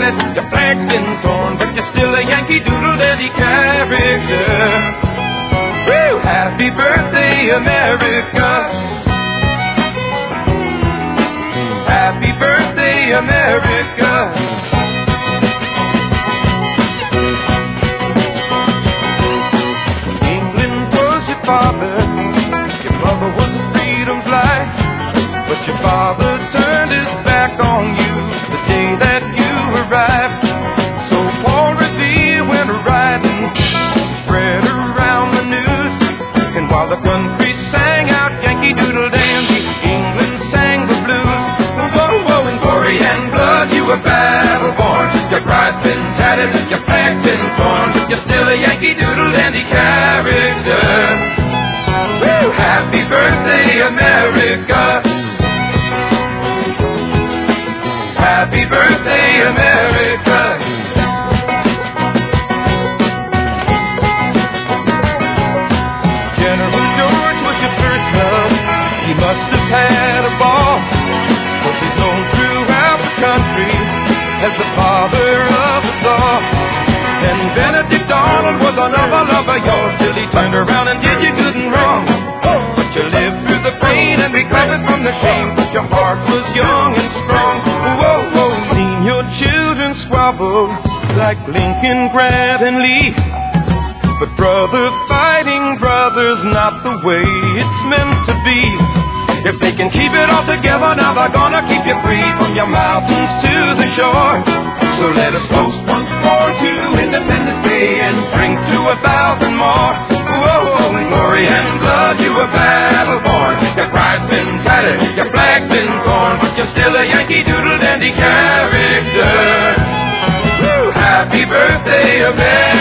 tatted, your flag's been torn, but you're still a Yankee Doodle Dandy character. Woo! Happy birthday, America. Happy birthday, America. England was your father, your mother was a freedom flag, but your father turned his back on you the day that you arrived. So Paul Revere went riding, spread around the news, and while the country sang out Yankee Doodle Dandy, England sang the blues. Whoa, whoa, in glory and blood you were battle born. Your pride's been tattered, your flag's been torn, but you're still a Yankee Doodle Dandy character. Woo! Happy birthday, America. Happy birthday, America. General George was your first love. He must have had a ball, 'cause he's known throughout the country as the father of us all. And Benedict Arnold was another lover of yours, till he turned around and did you good and wrong. But you lived through the pain and recovered from the shame, but your heart was young and strong. Whoa, whoa, seen your children squabble like Lincoln, Grant, and Lee. But brother fighting brother's not the way it's meant to be. If they can keep it all together, now they're gonna keep you free from your mountains to the shore. So let us toast once more to Independence Day and drink to 1,000 more. Whoa, in glory and blood you were battle born. Your pride's been tattered, your flag's been torn, but you're still a Yankee Doodle Dandy character. Woo, happy birthday, America.